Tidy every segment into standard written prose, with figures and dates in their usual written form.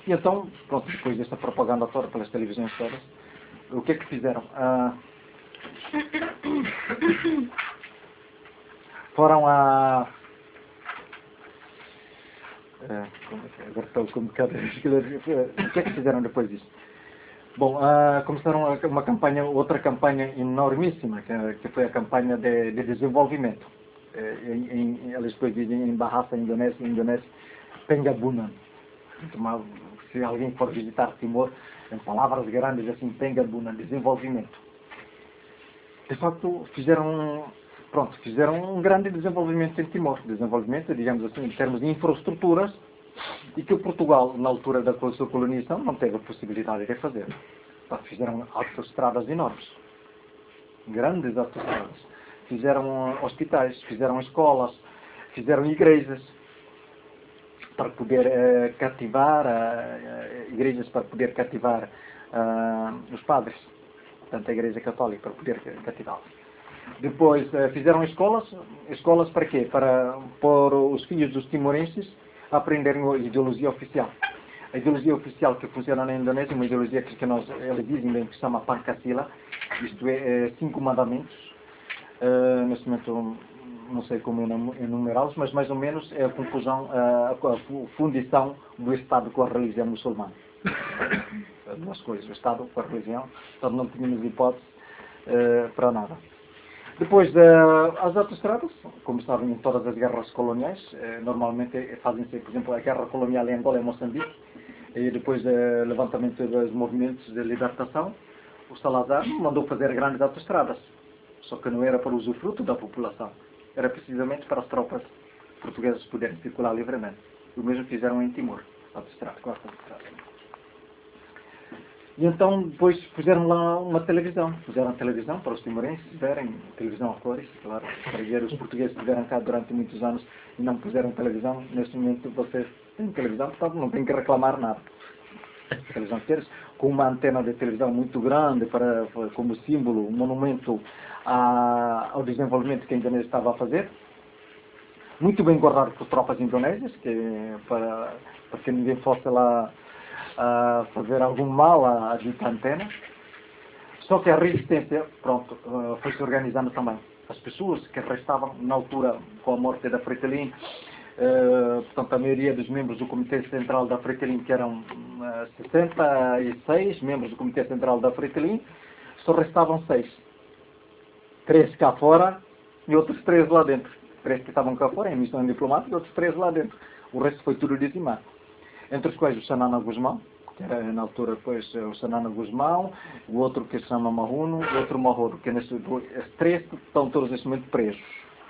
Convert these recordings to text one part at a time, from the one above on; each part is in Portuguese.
E então, pronto, depois desta propaganda toda, pelas televisões todas, o que é que fizeram? Foram a... agora estou com um bocado... O que é que fizeram depois disso? Bom, começaram outra campanha enormíssima, que foi a campanha de desenvolvimento. Eles depois dizem em Bahasa, Indonésia, Pengabunan. Se alguém for visitar Timor, em palavras grandes assim, Pengabunan, desenvolvimento. De facto, fizeram um grande desenvolvimento em Timor. Desenvolvimento, digamos assim, em termos de infraestruturas, e que Portugal, na altura da sua colonização, não teve a possibilidade de fazer. Portanto, fizeram autoestradas enormes. Grandes autoestradas. Fizeram hospitais, fizeram escolas, fizeram igrejas para poder cativar, igrejas para poder cativar os padres. Portanto, a Igreja Católica, para poder cativá-los. Depois fizeram escolas para quê? Para pôr os filhos dos timorenses a aprenderem a ideologia oficial. A ideologia oficial que funciona na Indonésia, uma ideologia que eles dizem bem que se chama Pancasila, isto é, 5 mandamentos. Neste momento não sei como enumerá-los, mas mais ou menos é a conclusão, a fundição do Estado com a religião muçulmana. Duas coisas, o Estado com a religião, portanto não tínhamos hipótese para nada. Depois, as autoestradas, como sabem, em todas as guerras coloniais, normalmente fazem-se, por exemplo, a guerra colonial em Angola e Moçambique, e depois do levantamento dos movimentos de libertação, o Salazar mandou fazer grandes autoestradas, só que não era para o usufruto da população, era precisamente para as tropas portuguesas poderem circular livremente. O mesmo fizeram em Timor, autoestradas. E então depois fizeram lá uma televisão. Fizeram televisão para os timorenses verem, televisão a cores, claro, para ver os portugueses que estiveram cá durante muitos anos e não puseram televisão. Neste momento vocês têm televisão, portanto não têm que reclamar nada. Televisão deles, com uma antena de televisão muito grande como símbolo, um monumento ao desenvolvimento que a Indonésia estava a fazer. Muito bem guardado por tropas indonésias, para que ninguém fosse lá a fazer algum mal à dita antena. Só que a resistência, pronto, foi se organizando também. As pessoas que restavam na altura com a morte da Fretilin, portanto a maioria dos membros do Comitê Central da Fretilin, que eram 66 membros do Comitê Central da Fretilin, só restavam 6. 3 cá fora e outros 3 lá dentro. 3 que estavam cá fora em missão diplomática e outros 3 lá dentro. O resto foi tudo dizimado. Entre os quais o Sanana Guzmão, que era na altura depois o Sanana Guzmão, o outro que se chama Mahuno, o outro Mahoro, que estes 3 estão todos neste momento presos.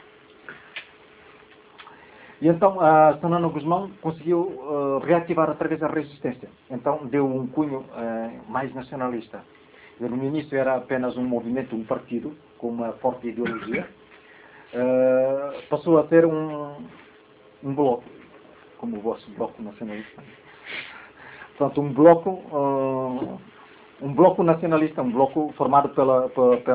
E então a Sanana Guzmão conseguiu reativar outra vez a resistência. Então deu um cunho mais nacionalista. No início era apenas um movimento, um partido, com uma forte ideologia. Passou a ser um bloco, como o vosso bloco nacionalista. Portanto, um bloco nacionalista, um bloco formado pelas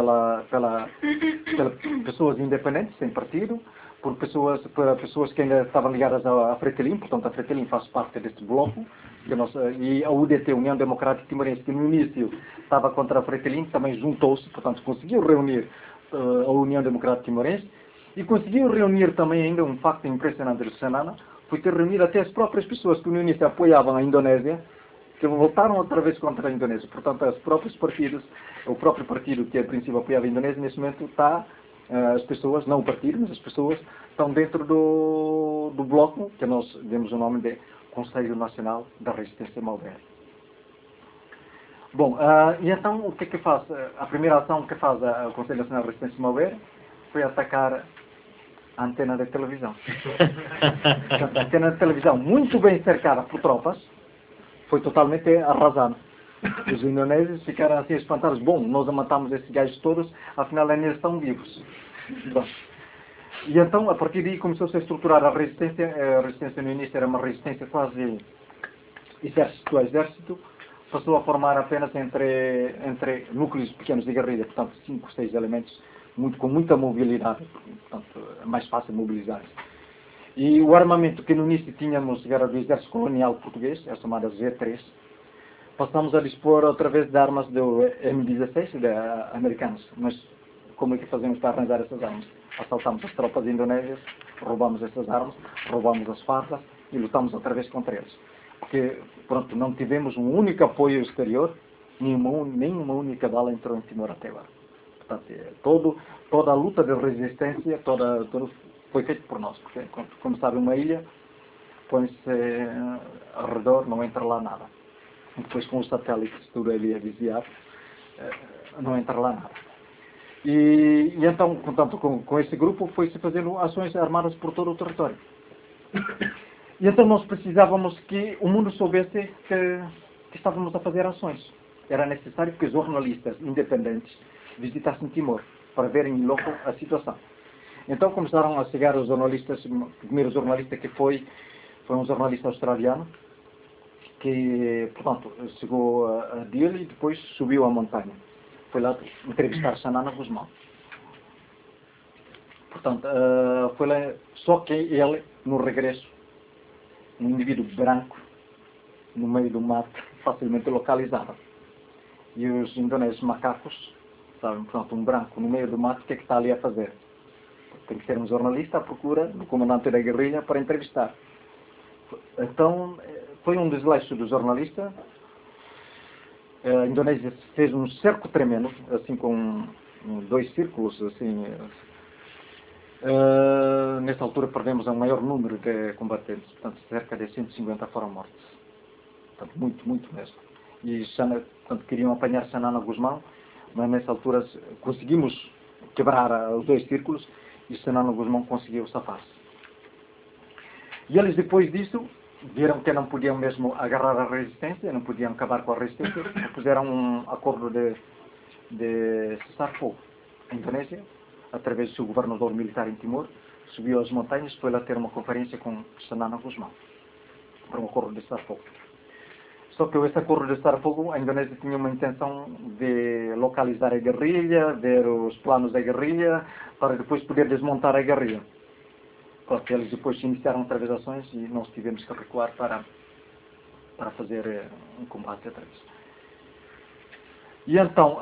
pessoas independentes, sem partido, por pessoas que ainda estavam ligadas à Fretilin. Portanto, a Fretilin faz parte deste bloco, e a UDT, União Democrática Timorense, que no início estava contra a Fretilin, também juntou-se, portanto, conseguiu reunir a União Democrática Timorense, e conseguiu reunir também ainda um facto impressionante do Sanana, foi ter reunido até as próprias pessoas que no início apoiavam a Indonésia, que voltaram outra vez contra a Indonésia. Portanto, os próprios partidos, o próprio partido que a princípio apoiava a Indonésia, neste momento está, as pessoas, não o partido, mas as pessoas estão dentro do bloco, que nós demos o nome de Conselho Nacional da Resistência Malber. Bom, e então o que é que faz? A primeira ação que faz o Conselho Nacional da Resistência Malber foi atacar a antena de televisão. Portanto, a antena de televisão, muito bem cercada por tropas, foi totalmente arrasada. Os indonésios ficaram assim espantados. Bom, nós matamos esses gajos todos, afinal eles estão vivos. Bom. E então, a partir daí, começou-se a estruturar a resistência. A resistência no início era uma resistência quase exército a exército. Passou a formar apenas entre núcleos pequenos de guerrilha, portanto 5, 6 elementos, com muita mobilidade, portanto é mais fácil mobilizar-se. E o armamento que no início tínhamos, era do exército colonial português, é chamada Z3, passamos a dispor outra vez de armas do M16, americanos. Mas como é que fazemos para arranjar essas armas? Assaltamos as tropas indonésias, roubamos essas armas, roubamos as fardas e lutamos outra vez contra eles. Porque, pronto, não tivemos um único apoio exterior, nenhuma única bala entrou em Timor até agora. Portanto, toda a luta de resistência, todo foi feito por nós. Porque, como sabe, uma ilha põe-se ao redor, não entra lá nada. E depois com os satélites, tudo ali a vigiar, não entra lá nada. E então, portanto, com esse grupo foi-se fazendo ações armadas por todo o território. E então nós precisávamos que o mundo soubesse que estávamos a fazer ações. Era necessário que os jornalistas independentes visitassem Timor para verem em loco a situação. Então começaram a chegar os jornalistas. O primeiro jornalista que foi um jornalista australiano que, portanto, chegou a Dili e depois subiu a montanha. Foi lá entrevistar Xanana Guzmão. Portanto, foi lá, só que ele, no regresso, um indivíduo branco, no meio do mato, facilmente localizável. E os indonésios macacos, sabem, portanto, um branco no meio do mato, o que é que está ali a fazer? Tem que ser um jornalista à procura do comandante da guerrilha para entrevistar. Então, foi um desleixo do jornalista. A Indonésia fez um cerco tremendo, assim com 2 círculos, assim. Nessa altura perdemos um maior número de combatentes, portanto, cerca de 150 foram mortos. Portanto, muito mesmo. E portanto, queriam apanhar Xanana Guzmão, mas nessa altura conseguimos quebrar os 2 círculos e Xanana Guzmão conseguiu safar-se. E eles, depois disso, viram que não podiam mesmo agarrar a resistência, não podiam acabar com a resistência, propuseram um acordo de cessar-fogo. A Indonésia, através do seu governador militar em Timor, subiu às montanhas, foi lá ter uma conferência com Xanana Guzmão para um acordo de cessar-fogo. Só que esse acordo de cessar-fogo, a Indonésia tinha uma intenção de localizar a guerrilha, ver os planos da guerrilha, para depois poder desmontar a guerrilha. Porque eles depois iniciaram outra vez ações e nós tivemos que recuar para fazer um combate outra vez. E então,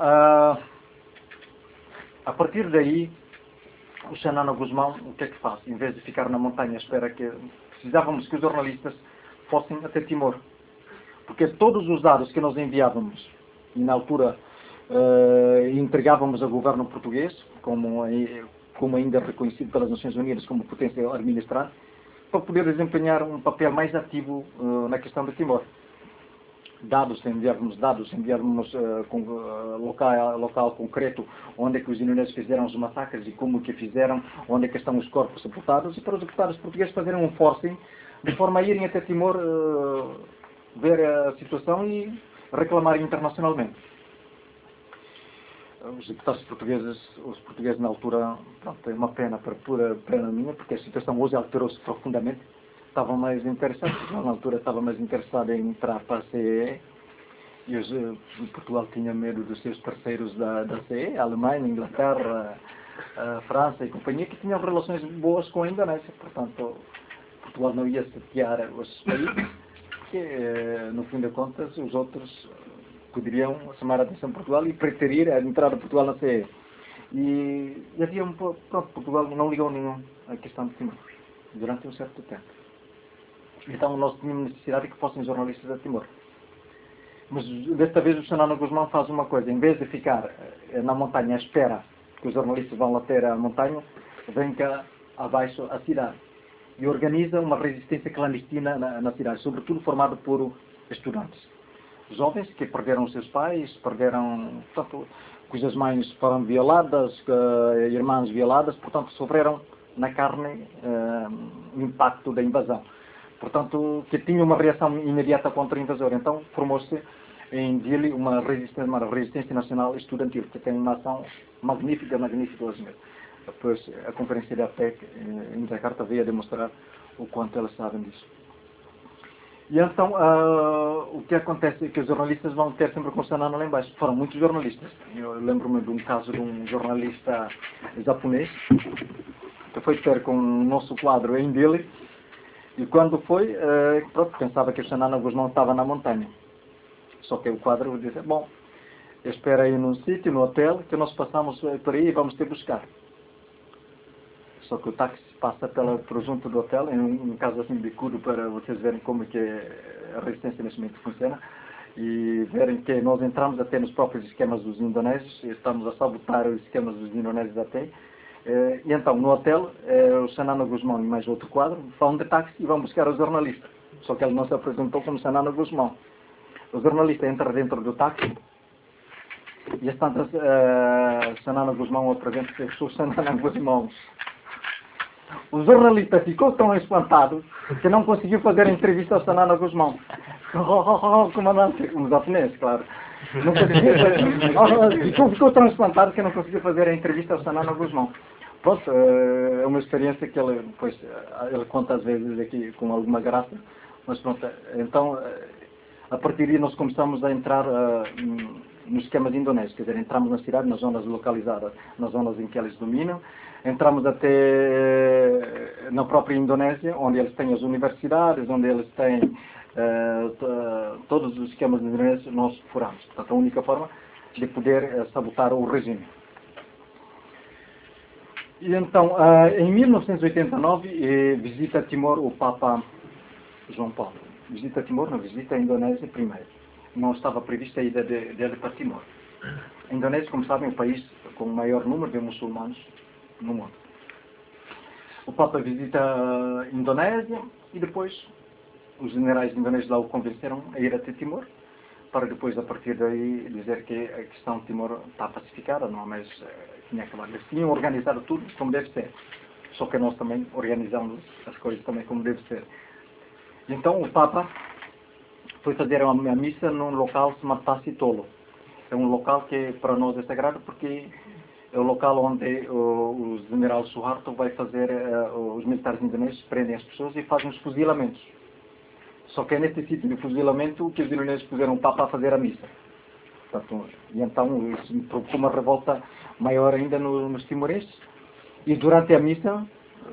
a partir daí, o Xanana Guzmão, o que é que faz? Em vez de ficar na montanha, espera que precisávamos que os jornalistas fossem até Timor. Porque todos os dados que nós enviávamos, e na altura entregávamos ao governo português, como ainda reconhecido pelas Nações Unidas como potência administrante, para poder desempenhar um papel mais ativo na questão de Timor. Enviávamos local concreto, onde é que os indonésios fizeram os massacres e como que fizeram, onde é que estão os corpos sepultados, e para os deputados portugueses fazerem um forcing, de forma a irem até Timor ver a situação e reclamarem internacionalmente. Os deputados portugueses, os portugueses na altura, pronto, é uma pena, pura pena minha, porque a situação hoje alterou-se profundamente. Estavam mais interessados, na altura estava mais interessado em entrar para a CEE, e hoje Portugal tinha medo dos seus parceiros da CEE, a Alemanha, a Inglaterra, a França e companhia, que tinham relações boas com a Indonésia. Portanto, Portugal não ia setear os países, porque, no fim de contas, os outros poderiam chamar a atenção de Portugal e preterir a entrada de Portugal na CE. E havia pronto, Portugal não ligou nenhum à questão de Timor, durante um certo tempo. Então nós tínhamos necessidade de que fossem jornalistas a Timor. Mas desta vez o Xanana Guzmão faz uma coisa, em vez de ficar na montanha à espera que os jornalistas vão lá ter a montanha, vem cá abaixo a cidade. E organiza uma resistência clandestina na cidade, sobretudo formada por estudantes. Jovens que perderam os seus pais, portanto, cujas mães foram violadas, irmãs violadas, portanto, sofreram na carne o impacto da invasão. Portanto, que tinha uma reação imediata contra o invasor. Então, formou-se em Dili uma resistência nacional estudantil, que tem uma ação magnífica hoje mesmo. Depois, a conferência da APEC em Jakarta veio a demonstrar o quanto elas sabem disso. E então, o que acontece é que os jornalistas vão ter sempre com Xanana lá embaixo. Foram muitos jornalistas. Eu lembro-me de um caso de um jornalista japonês que foi ter com o nosso quadro em Dili, e quando foi, pronto, pensava que o Xanana Guzmão estava na montanha. Só que o quadro disse, bom, espera aí num sítio, no hotel, que nós passamos por aí e vamos te buscar. Só que o táxi passa por junto do hotel, em um caso assim bicudo, para vocês verem como que a resistência neste momento funciona, e verem que nós entramos até nos próprios esquemas dos indonésios, e estamos a sabotar os esquemas dos indonésios até. E então, no hotel, o Xanana Guzmão e mais outro quadro vão de táxi e vão buscar o jornalista. Só que ele não se apresentou como Xanana Guzmão. O jornalista entra dentro do táxi e as tantas Xanana Guzmão apresenta-se, eu sou Xanana Guzmão. O jornalista ficou tão espantado que não conseguiu fazer a entrevista ao Xanana Guzmão. Comandante, um japonês, claro. Não conseguiu fazer, ficou tão espantado que não conseguiu fazer a entrevista ao Xanana Guzmão. Pronto, é uma experiência que ele, pois, ele conta às vezes aqui com alguma graça, mas pronto, então, a partir daí nós começamos a entrar nos esquemas indonésios, quer dizer, entramos na cidade, nas zonas localizadas, nas zonas em que eles dominam, entramos até na própria Indonésia, onde eles têm as universidades, onde eles têm todos os esquemas indonésios, nós furamos. Portanto, a única forma de poder sabotar o regime. E então, em 1989, visita Timor o Papa João Paulo. Visita Timor, não visita a Indonésia primeiro. Não estava prevista a ida dele para Timor. A Indonésia, como sabem, é o país com o maior número de muçulmanos no mundo. O Papa visita a Indonésia e depois os generais indonésios lá o convenceram a ir até Timor, para depois, a partir daí, dizer que a questão de Timor está pacificada, não há mais tinha aquela. Eles tinham organizado tudo como deve ser. Só que nós também organizamos as coisas também como deve ser. Então o Papa foi fazer uma missa num local chamado Tacitolo. É um local que para nós é sagrado porque é o local onde o general Suharto vai fazer, os militares indonésios prendem as pessoas e fazem os fuzilamentos. Só que é neste sítio de fuzilamento que os indonésios puseram o Papa a fazer a missa. Portanto, e então isso provocou uma revolta maior ainda nos timorenses. E durante a missa,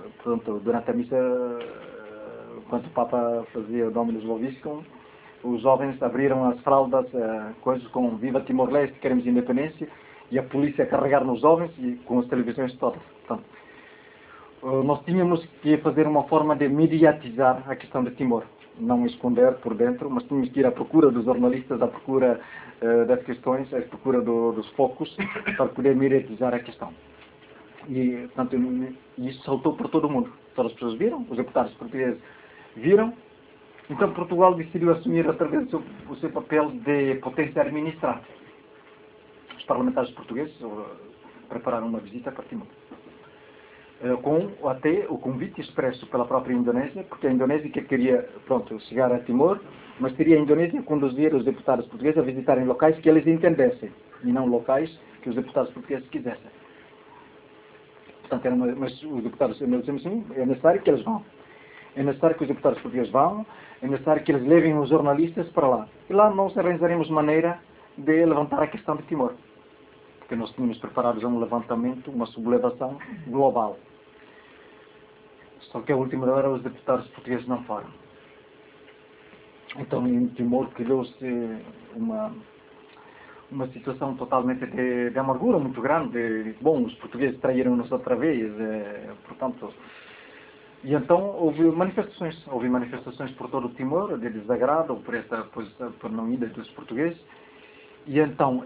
quando o Papa fazia o Dominus Vobiscum, os jovens abriram as fraldas, coisas com Viva Timor-Leste, queremos independência, e a polícia a carregar nos jovens e com as televisões todas. Portanto, nós tínhamos que fazer uma forma de mediatizar a questão de Timor. Não esconder por dentro, mas tínhamos que ir à procura dos jornalistas, à procura das questões, à procura dos focos, para poder mediatizar a questão. E, portanto, isso saltou por todo o mundo. Todas as pessoas viram, os deputados portugueses viram. Então Portugal decidiu assumir através do seu papel de potência administrativa. Os parlamentares portugueses prepararam uma visita para Timor. Com até o convite expresso pela própria Indonésia, porque a Indonésia que queria, chegar a Timor, mas teria a Indonésia conduzir os deputados portugueses a visitarem locais que eles entendessem, e não locais que os deputados portugueses quisessem. Portanto, mas os deputados dizemos assim, é necessário que eles vão. É necessário que os deputados portugueses vão, é necessário que eles levem os jornalistas para lá. E lá nós arranjaremos maneira de levantar a questão de Timor. Porque nós tínhamos preparado já um levantamento, uma sublevação global. Só que a última hora os deputados portugueses não foram. Então em Timor criou-se uma situação totalmente de amargura muito grande. Bom, os portugueses traíram-nos outra vez, portanto. E então houve manifestações por todo o Timor, de desagrado por não ida dos portugueses. E então,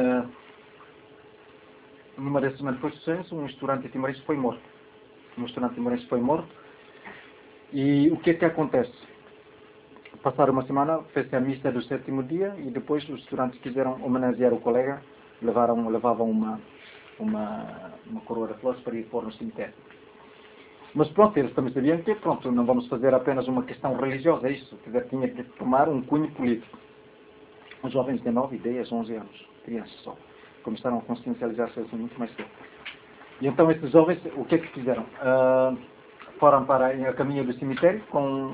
numa dessas manifestações, um estudante timorense foi morto. E o que é que acontece? Passaram uma semana, fez-se a missa do 7º dia e depois os estudantes quiseram homenagear o colega, levavam uma coroa de flores para ir pôr no cemitério. Mas pronto, eles também sabiam que não vamos fazer apenas uma questão religiosa, isso, quer dizer, tinha que tomar um cunho político. Os jovens de 9, 10, 11 anos, crianças só, começaram a consciencializar-se assim muito mais cedo. E então esses jovens, o que é que fizeram? Foram para a caminho do cemitério com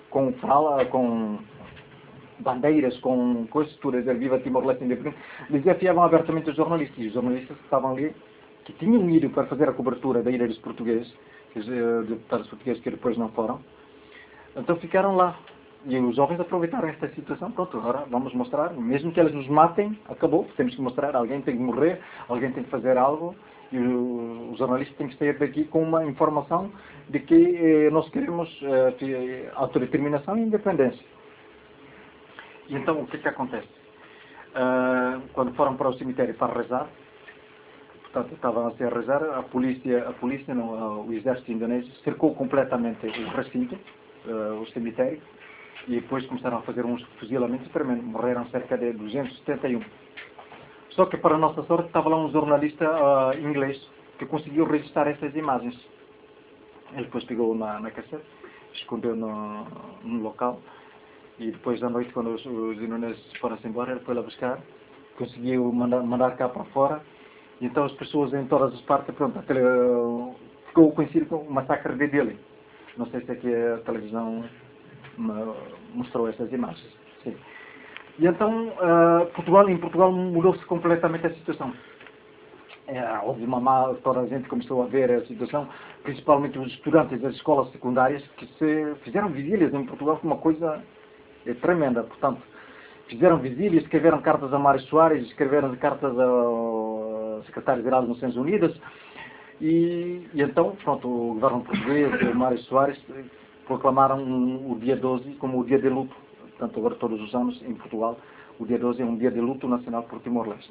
bandeiras, com coisas, tudo, dizer, Viva Timor-Leste independente, desafiavam abertamente os jornalistas. E os jornalistas que estavam ali, que tinham ido para fazer a cobertura da ida dos portugueses, deputados portugueses que depois não foram. Então ficaram lá. E os jovens aproveitaram esta situação. Pronto, agora vamos mostrar. Mesmo que eles nos matem, acabou. Temos que mostrar. Alguém tem que morrer, alguém tem que fazer algo. E os jornalistas têm que sair daqui com uma informação de que nós queremos autodeterminação e independência. E então, o que é que acontece? Quando foram para o cemitério para rezar, portanto, estavam a rezar, a polícia não, o exército indonésio cercou completamente o recinto, o cemitério, e depois começaram a fazer uns fuzilamentos tremendos. Morreram cerca de 271. Só que, para a nossa sorte, estava lá um jornalista inglês que conseguiu registrar essas imagens. Ele depois pegou na cassete, escondeu no local, e depois da noite, quando os indonésios foram-se embora, ele foi lá buscar, conseguiu mandar cá para fora, e então as pessoas em todas as partes, pronto, ficou conhecido como o massacre de Dili. Não sei se aqui a televisão mostrou essas imagens. Sim. E então, em Portugal mudou-se completamente a situação. Houve toda a gente começou a ver a situação, principalmente os estudantes das escolas secundárias, que se fizeram vigílias em Portugal, com uma coisa tremenda. Portanto, fizeram vigílias, escreveram cartas a Mário Soares, escreveram cartas ao secretário-geral das Nações Unidas, e então, pronto, o governo português, o Mário Soares, proclamaram o dia 12 como o dia de luto. Portanto, agora todos os anos, em Portugal, o dia 12 é um dia de luto nacional por Timor-Leste.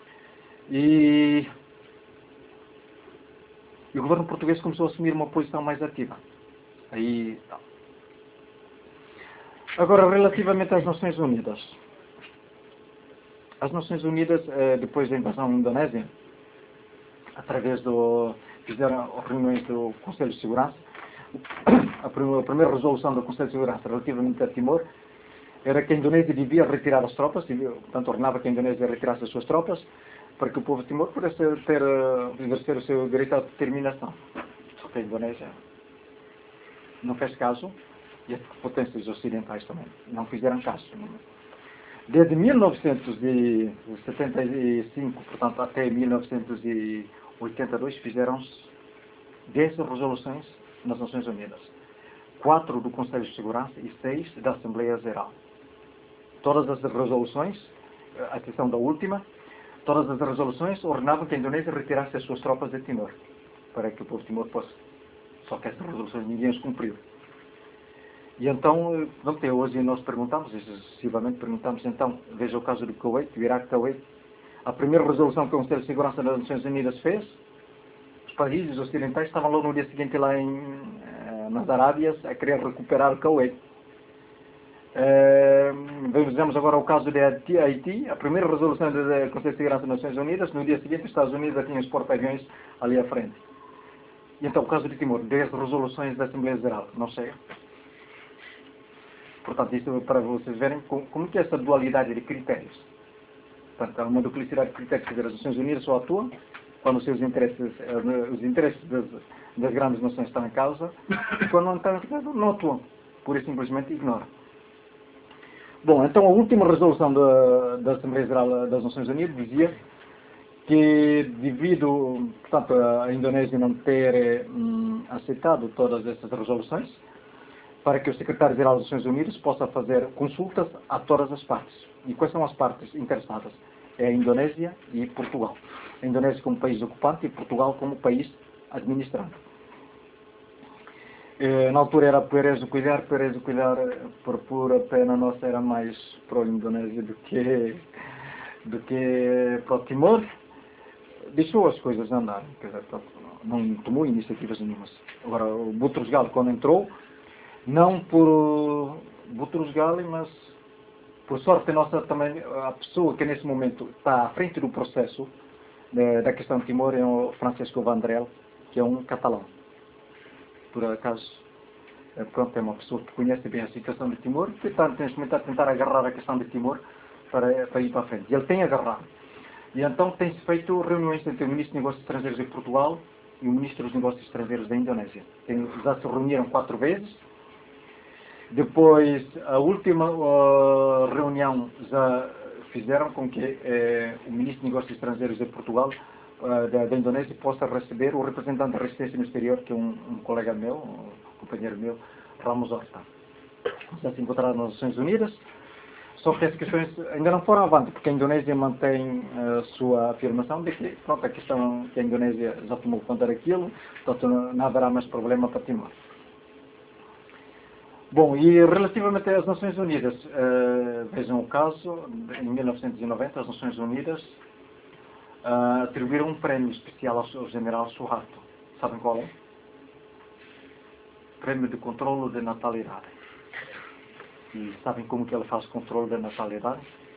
E o governo português começou a assumir uma posição mais ativa. Agora, relativamente às Nações Unidas. As Nações Unidas, depois da invasão indonésia, fizeram reuniões do Conselho de Segurança. A primeira resolução do Conselho de Segurança relativamente a Timor era que a Indonésia devia retirar as tropas, portanto ordenava que a Indonésia retirasse as suas tropas, para que o povo de Timor pudesse exercer o seu direito à determinação. Só que a Indonésia não fez caso, e as potências ocidentais também não fizeram caso. Desde 1975, portanto, até 1982, fizeram-se 10 resoluções nas Nações Unidas. 4 do Conselho de Segurança e 6 da Assembleia Geral. Todas as resoluções, à exceção da última, todas as resoluções ordenavam que a Indonésia retirasse as suas tropas de Timor, para que o povo de Timor fosse. Só que essas resoluções ninguém as cumpriu. E então, hoje nós perguntamos, excessivamente perguntamos, então, veja o caso do Kuwait, do Iraque-Kuwait. A primeira resolução que o Conselho de Segurança das Nações Unidas fez, os países ocidentais estavam logo no dia seguinte lá nas Arábias a querer recuperar o Kuwait. Vejamos agora o caso de Haiti, a primeira resolução do Conselho de Segurança das Nações Unidas, no dia seguinte os Estados Unidos já tinham os porta-aviões ali à frente. E então o caso de Timor, 10 resoluções da Assembleia Geral, não chega. Portanto, isso é para vocês verem como que é essa dualidade de critérios. Portanto, há uma duplicidade de critérios que as Nações Unidas só atuam quando os seus interesses, os interesses das grandes nações estão em causa, e quando não estão em causa, não atuam. Pura e simplesmente ignoram. Bom, então a última resolução da Assembleia Geral das Nações Unidas dizia que devido, portanto, a Indonésia não ter aceitado todas essas resoluções, para que o secretário-geral das Nações Unidas possa fazer consultas a todas as partes. E quais são as partes interessadas? É a Indonésia e Portugal. A Indonésia como país ocupante e Portugal como país administrante. Na altura era Pérez Cuidar, por pura pena nossa, era mais para a Indonésia do que para o Timor. Deixou as coisas andarem, quer dizer, não tomou iniciativas nenhumas. Agora, o Boutros Ghali, quando entrou, não por Boutros Ghali, mas por sorte nossa também, a pessoa que nesse momento está à frente do processo da questão de Timor é o Francisco Vandrell, que é um catalão. Por acaso, pronto, é uma pessoa que conhece bem a situação de Timor, que está neste momento a tentar agarrar a questão de Timor para ir para a frente. E ele tem agarrado. E então tem-se feito reuniões entre o Ministro dos Negócios Estrangeiros de Portugal e o Ministro dos Negócios Estrangeiros da Indonésia. Já se reuniram 4 vezes. Depois, a última reunião já fizeram com que o Ministro dos Negócios Estrangeiros de Portugal da Indonésia possa receber o representante da resistência no exterior, que é um colega meu, um companheiro meu, Ramos Horta. Já se encontraram nas Nações Unidas, só que as questões ainda não foram avante, porque a Indonésia mantém a sua afirmação de que pronto, a questão que a Indonésia já tomou conta daquilo, portanto não haverá mais problema para Timor. Bom, e relativamente às Nações Unidas, vejam o caso, em 1990 as Nações Unidas atribuíram um prémio especial ao general Suharto. Sabem qual é? Prémio de controlo de natalidade. E sabem como que ele faz controle da natalidade?